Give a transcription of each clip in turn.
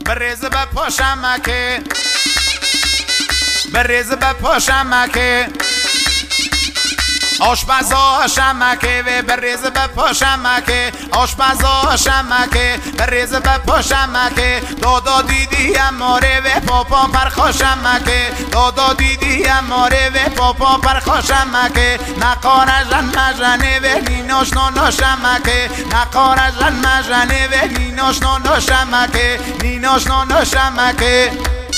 بریز به پاشمکه بریز به پاشمکه آشپزا شمکه و بریز به پاشمکه آشپزا شمکه بریز به پاشمکه دادا دیدی اماره و پاپا پرخاشمکه دادا دیدی اماره و پاپا پرخاشمکه نقارجن مجنه و نیناش ناناشمکه نقارجن مجنه و نیناش ناناشمکه نیناش ناناشمکه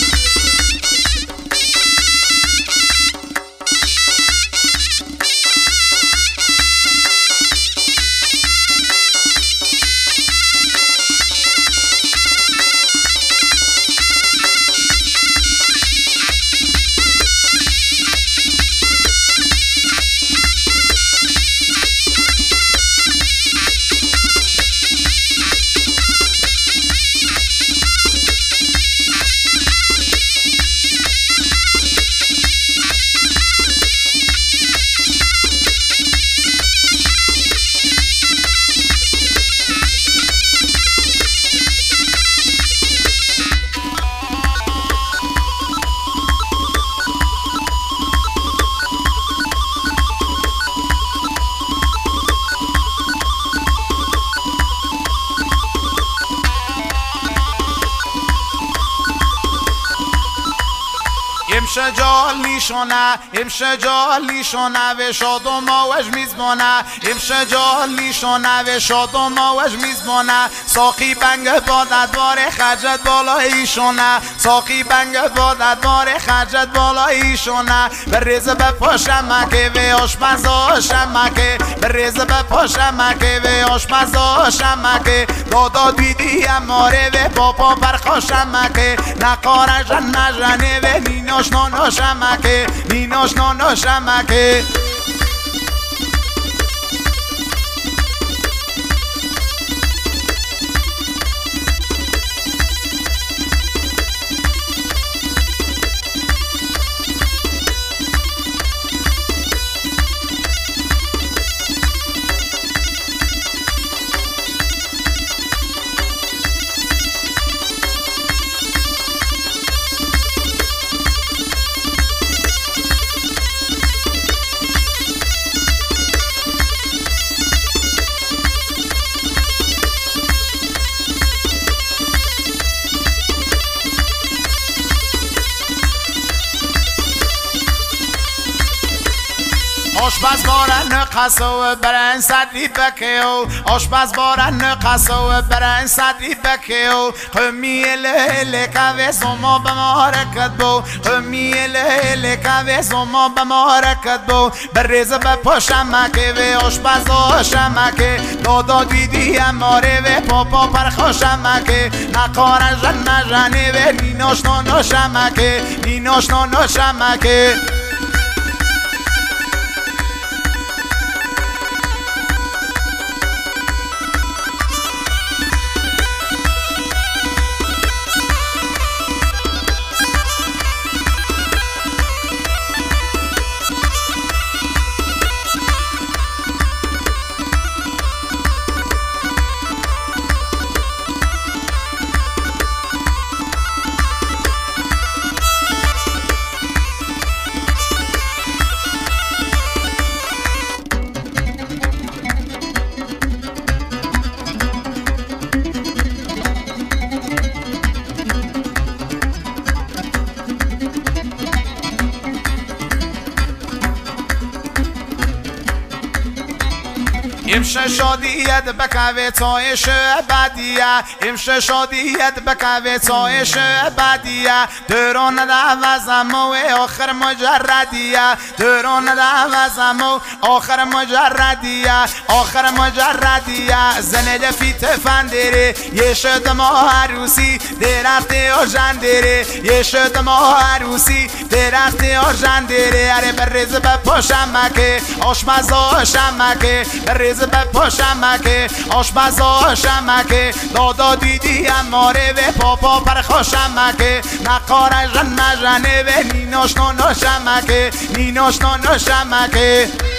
امشجالی شونه و شاد و ماوش میزبانه امشجالی شونه و شاد و ماوش میزبانه ساقی بنگ بادت باره خرجت بالایشونه ساقی بنگ بادت باره خرجت بالایشونه بریز به پاشمکه و آشپزا شمکه بریز به پاشمکه و آشپزا شمکه دادا دیدی اماره و پاپا پرخاشمکه نقارجن مجنه و نیناش ناناشمکه نیناش ناناشمکه آشپز بارن قصو برن صدری بکیو آشپز بارن قصو برن صدری بکیو قمی اله که زما بمارکت بو قمی اله که زما بمارکت بو بریز به پاشمکه و آشپزا شمکه دادا دیدی اماره و پاپا پرخاشمکه نقارجن مجنه و نیناش ناناشمکه نیناش ناناشمکه امشه شادیت بکوه تایش بدیه امشه شادیت بکوه تایش بدیه درون دوازم و آخر مجردیه درون دوازم و آخر مجردیه آخر مجردیه زنه فیت فندره یه شد ما عروسی درخت آجندره یه شد ما عروسی درخت آجندره اره بریز به پاشمکه آشپزا شمکه بریز به پاشمکه آشپزا شمکه دادا دیدی اماره و پاپا پرخاشمکه نقارجن مجنه و نیناش ناناشمکه نیناش ناناشمکه